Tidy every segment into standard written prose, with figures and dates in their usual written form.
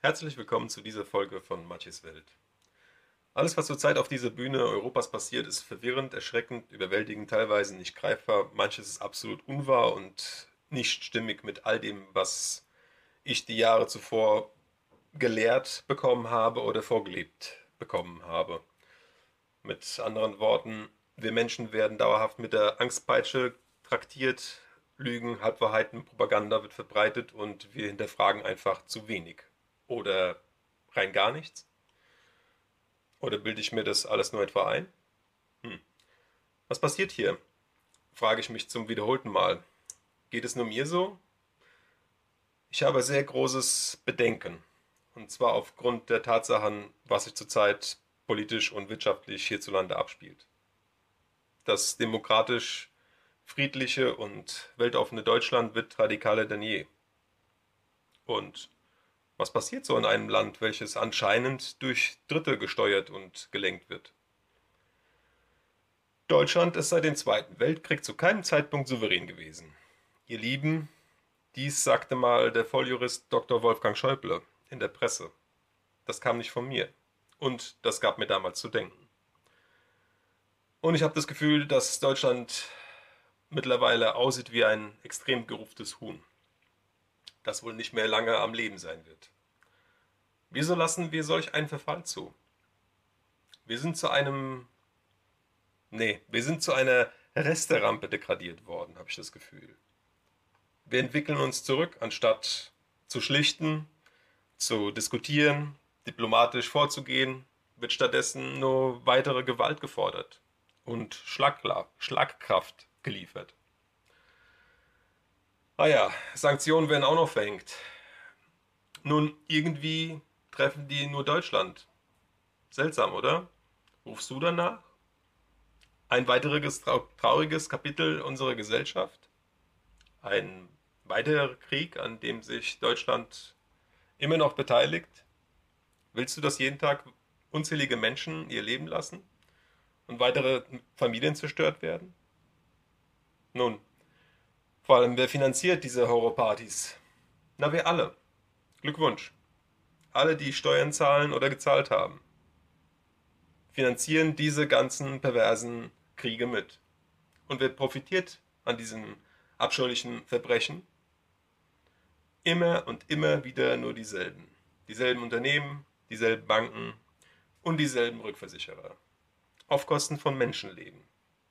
Herzlich willkommen zu dieser Folge von Matjes Welt. Alles, was zurzeit auf dieser Bühne Europas passiert, ist verwirrend, erschreckend, überwältigend, teilweise nicht greifbar. Manches ist absolut unwahr und nicht stimmig mit all dem, was ich die Jahre zuvor gelehrt bekommen habe oder vorgelebt bekommen habe. Mit anderen Worten, wir Menschen werden dauerhaft mit der Angstpeitsche traktiert, Lügen, Halbwahrheiten, Propaganda wird verbreitet und wir hinterfragen einfach zu wenig. Oder rein gar nichts? Oder bilde ich mir das alles nur etwa ein? Hm. Was passiert hier? Frage ich mich zum wiederholten Mal. Geht es nur mir so? Ich habe sehr großes Bedenken. Und zwar aufgrund der Tatsachen, was sich zurzeit politisch und wirtschaftlich hierzulande abspielt. Das demokratisch friedliche und weltoffene Deutschland wird radikaler denn je. Und was passiert so in einem Land, welches anscheinend durch Dritte gesteuert und gelenkt wird? Deutschland ist seit dem Zweiten Weltkrieg zu keinem Zeitpunkt souverän gewesen. Ihr Lieben, dies sagte mal der Volljurist Dr. Wolfgang Schäuble in der Presse. Das kam nicht von mir. Und das gab mir damals zu denken. Und ich habe das Gefühl, dass Deutschland mittlerweile aussieht wie ein extrem geruftes Huhn, das wohl nicht mehr lange am Leben sein wird. Wieso lassen wir solch einen Verfall zu? Wir sind zu einem, wir sind zu einer Resterampe degradiert worden, habe ich das Gefühl. Wir entwickeln uns zurück, anstatt zu schlichten, zu diskutieren, diplomatisch vorzugehen, wird stattdessen nur weitere Gewalt gefordert und Schlagkraft geliefert. Ah ja, Sanktionen werden auch noch verhängt. Nun, irgendwie treffen die nur Deutschland. Seltsam, oder? Rufst du danach? Ein weiteres trauriges Kapitel unserer Gesellschaft? Ein weiterer Krieg, an dem sich Deutschland immer noch beteiligt? Willst du, dass jeden Tag unzählige Menschen ihr Leben lassen und weitere Familien zerstört werden? Nun, vor allem, wer finanziert diese Horrorpartys? Na, wir alle. Glückwunsch. Alle, die Steuern zahlen oder gezahlt haben, finanzieren diese ganzen perversen Kriege mit. Und wer profitiert an diesen abscheulichen Verbrechen? Immer und immer wieder nur dieselben. Dieselben Unternehmen, dieselben Banken und dieselben Rückversicherer. Auf Kosten von Menschenleben.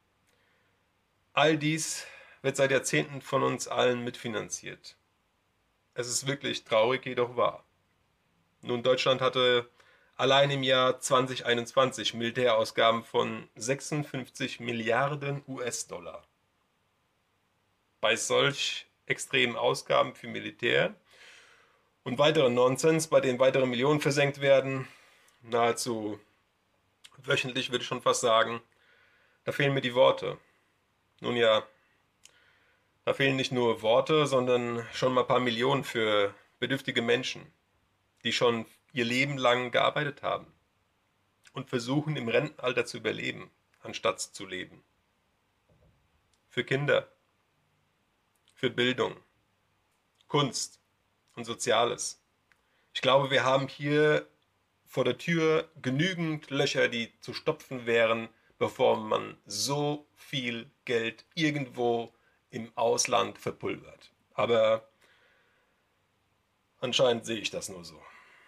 All dies wird seit Jahrzehnten von uns allen mitfinanziert. Es ist wirklich traurig, jedoch wahr. Nun, Deutschland hatte allein im Jahr 2021 Militärausgaben von 56 Milliarden US-Dollar. Bei solch extremen Ausgaben für Militär und weiteren Nonsens, bei denen weitere Millionen versenkt werden, nahezu wöchentlich würde ich schon fast sagen, da fehlen mir die Worte. Nun ja, da fehlen nicht nur Worte, sondern schon mal ein paar Millionen für bedürftige Menschen, die schon ihr Leben lang gearbeitet haben und versuchen im Rentenalter zu überleben, anstatt zu leben. Für Kinder, für Bildung, Kunst und Soziales. Ich glaube, wir haben hier vor der Tür genügend Löcher, die zu stopfen wären, bevor man so viel Geld irgendwo im Ausland verpulvert. Aber anscheinend sehe ich das nur so.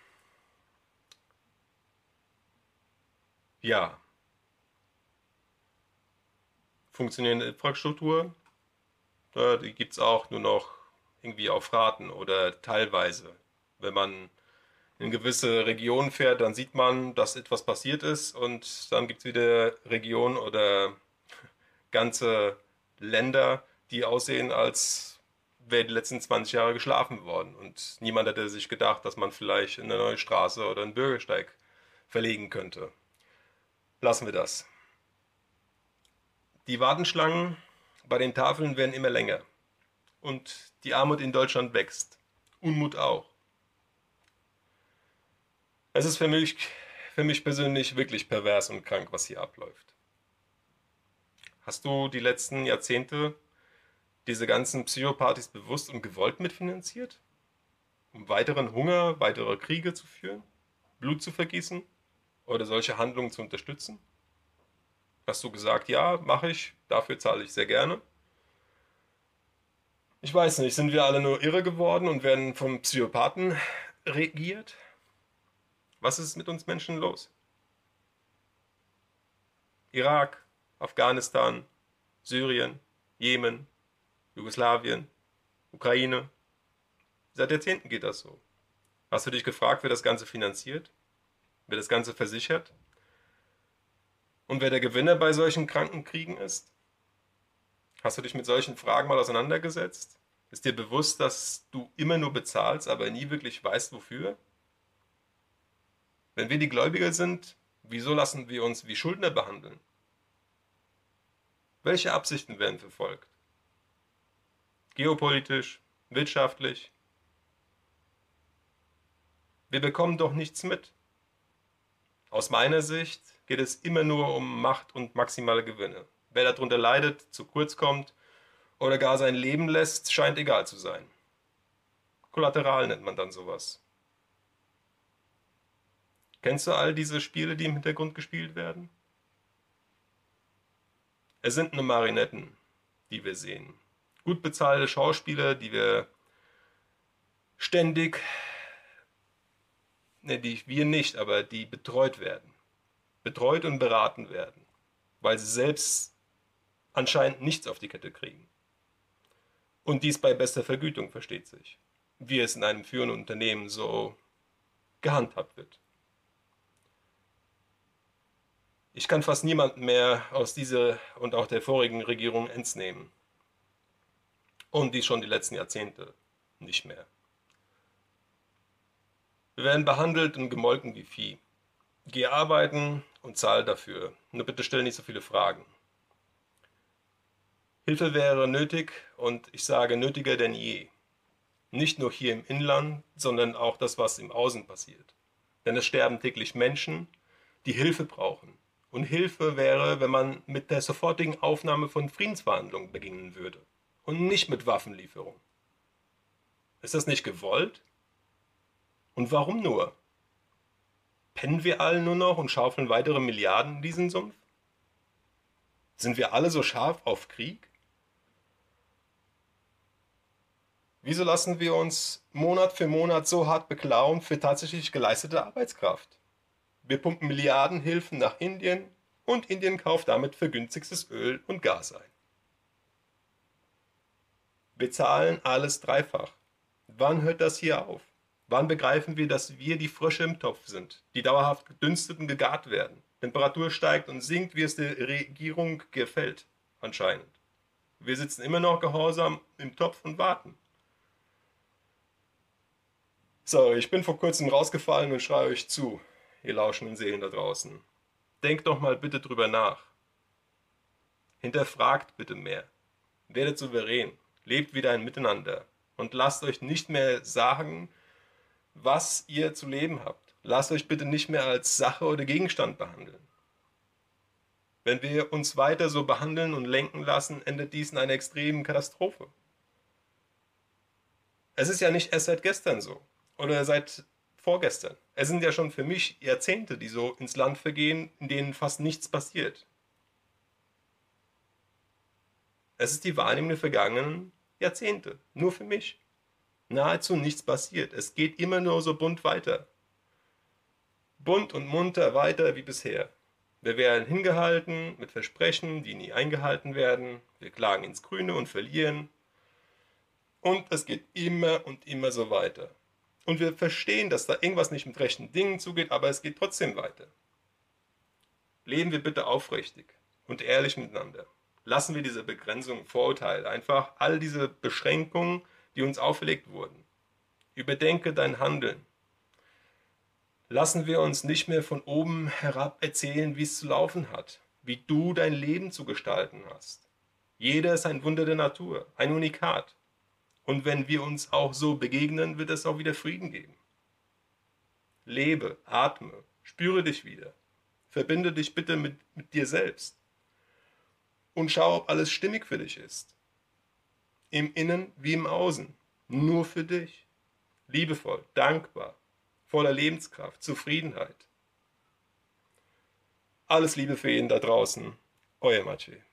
Ja, funktionierende Infrastruktur, die gibt es auch nur noch irgendwie auf Raten oder teilweise. Wenn man in gewisse Regionen fährt, dann sieht man, dass etwas passiert ist und dann gibt es wieder Regionen oder ganze Länder, die aussehen, als wäre die letzten 20 Jahre geschlafen worden. Und niemand hätte sich gedacht, dass man vielleicht eine neue Straße oder einen Bürgersteig verlegen könnte. Lassen wir das. Die Warteschlangen bei den Tafeln werden immer länger. Und die Armut in Deutschland wächst. Unmut auch. Es ist für mich persönlich wirklich pervers und krank, was hier abläuft. Hast du die letzten Jahrzehnte diese ganzen Psychopartys bewusst und gewollt mitfinanziert? Um weiteren Hunger, weitere Kriege zu führen, Blut zu vergießen oder solche Handlungen zu unterstützen? Hast du gesagt, ja, mache ich, dafür zahle ich sehr gerne? Ich weiß nicht, sind wir alle nur irre geworden und werden vom Psychopathen regiert? Was ist mit uns Menschen los? Irak, Afghanistan, Syrien, Jemen, Jugoslawien, Ukraine. Seit Jahrzehnten geht das so. Hast du dich gefragt, wer das Ganze finanziert? Wer das Ganze versichert? Und wer der Gewinner bei solchen kranken Kriegen ist? Hast du dich mit solchen Fragen mal auseinandergesetzt? Ist dir bewusst, dass du immer nur bezahlst, aber nie wirklich weißt, wofür? Wenn wir die Gläubiger sind, wieso lassen wir uns wie Schuldner behandeln? Welche Absichten werden verfolgt? Geopolitisch, wirtschaftlich? Wir bekommen doch nichts mit. Aus meiner Sicht geht es immer nur um Macht und maximale Gewinne. Wer darunter leidet, zu kurz kommt oder gar sein Leben lässt, scheint egal zu sein. Kollateral nennt man dann sowas. Kennst du all diese Spiele, die im Hintergrund gespielt werden? Es sind nur Marionetten, die wir sehen. Gut bezahlte Schauspieler, die wir ständig, ne, die wir nicht, aber die betreut werden. Betreut und beraten werden, weil sie selbst anscheinend nichts auf die Kette kriegen. Und dies bei bester Vergütung, versteht sich, wie es in einem führenden Unternehmen so gehandhabt wird. Ich kann fast niemanden mehr aus dieser und auch der vorigen Regierung ernst nehmen. Und dies schon die letzten Jahrzehnte nicht mehr. Wir werden behandelt und gemolken wie Vieh. Geh arbeiten und zahl dafür. Nur bitte stell nicht so viele Fragen. Hilfe wäre nötig und ich sage nötiger denn je. Nicht nur hier im Inland, sondern auch das, was im Außen passiert. Denn es sterben täglich Menschen, die Hilfe brauchen. Und Hilfe wäre, wenn man mit der sofortigen Aufnahme von Friedensverhandlungen beginnen würde. Und nicht mit Waffenlieferung. Ist das nicht gewollt? Und warum nur? Pennen wir alle nur noch und schaufeln weitere Milliarden in diesen Sumpf? Sind wir alle so scharf auf Krieg? Wieso lassen wir uns Monat für Monat so hart beklauen für tatsächlich geleistete Arbeitskraft? Wir pumpen Milliarden Hilfen nach Indien und Indien kauft damit vergünstigstes Öl und Gas ein. Wir zahlen alles dreifach. Wann hört das hier auf? Wann begreifen wir, dass wir die Frösche im Topf sind, die dauerhaft gedünstet und gegart werden? Temperatur steigt und sinkt, wie es der Regierung gefällt, anscheinend. Wir sitzen immer noch gehorsam im Topf und warten. So, ich bin vor kurzem rausgefallen und schreie euch zu, ihr lauschenden Seelen da draußen. Denkt doch mal bitte drüber nach. Hinterfragt bitte mehr. Werdet souverän. Lebt wieder ein Miteinander. Und lasst euch nicht mehr sagen, was ihr zu leben habt. Lasst euch bitte nicht mehr als Sache oder Gegenstand behandeln. Wenn wir uns weiter so behandeln und lenken lassen, endet dies in einer extremen Katastrophe. Es ist ja nicht erst seit gestern so oder seit vorgestern. Es sind ja schon für mich Jahrzehnte, die so ins Land vergehen, in denen fast nichts passiert. Es ist die Wahrnehmung der vergangenen Jahrzehnte, nur für mich. Nahezu nichts passiert. Es geht immer nur so bunt weiter. Bunt und munter weiter wie bisher. Wir werden hingehalten mit Versprechen, die nie eingehalten werden. Wir klagen ins Grüne und verlieren. Und es geht immer und immer so weiter. Und wir verstehen, dass da irgendwas nicht mit rechten Dingen zugeht, aber es geht trotzdem weiter. Leben wir bitte aufrichtig und ehrlich miteinander. Lassen wir diese Begrenzung, Vorurteile, einfach all diese Beschränkungen, die uns auferlegt wurden. Überdenke dein Handeln. Lassen wir uns nicht mehr von oben herab erzählen, wie es zu laufen hat, wie du dein Leben zu gestalten hast. Jeder ist ein Wunder der Natur, ein Unikat. Und wenn wir uns auch so begegnen, wird es auch wieder Frieden geben. Lebe, atme, spüre dich wieder. Verbinde dich bitte mit dir selbst. Und schau, ob alles stimmig für dich ist. Im Innen wie im Außen. Nur für dich. liebevoll, dankbar, voller Lebenskraft, Zufriedenheit. Alles Liebe für jeden da draußen. Euer Maciej.